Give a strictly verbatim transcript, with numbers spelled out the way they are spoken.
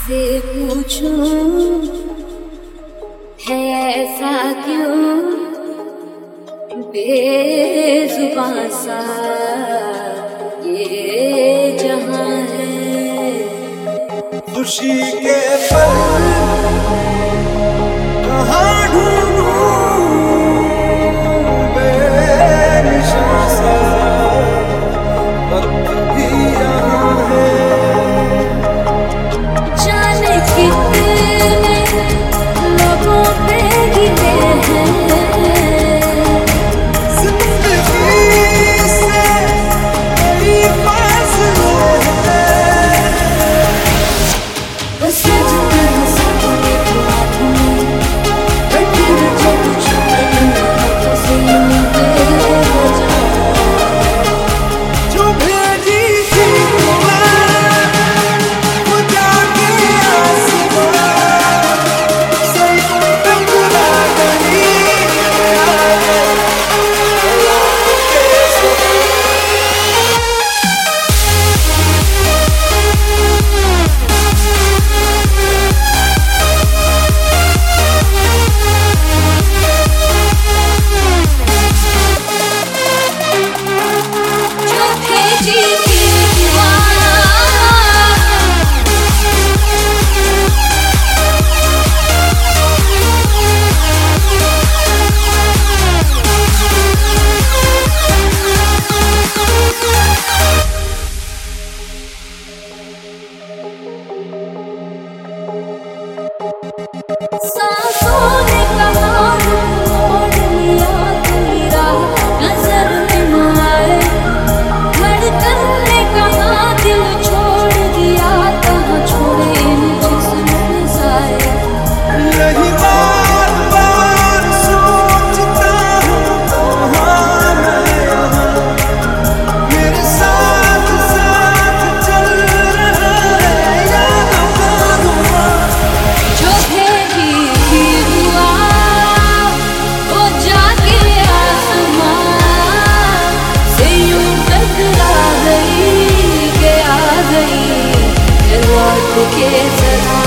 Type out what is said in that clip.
से पूछूं है ऐसा क्यों बेजुबां सा ये जहां है। खुशी के पल कहाँ ढूंढूं बेनिशां सा वक्त भी यहाँ है। जाने कितने लोगों पे गिरे हैं जिंदगी से कई फासले हैं। बस सजते हैं सपने को आँखों में, बैठे हैं जब छुपे हाथों से यूं बेवजह। जो भेजी थी तुम्हें वो जाके आसमां से टकरा गई जो भेजी थी दुआ सांसों ने कहा मोड़ लिया तेरा नजर में न आए। धड़कन ने कहा दिल छोड़ दिया कहाँ छोड़े इन जिस्मों साए। यही बार बार सोचता हूँ कहाँ मैं यहाँ मेरे साथ साथ चल रहा है या हुआ। जो भेजी थी दुआ वो जाके आसमां से यूं टकरा गई के आ गई लौट के जरा।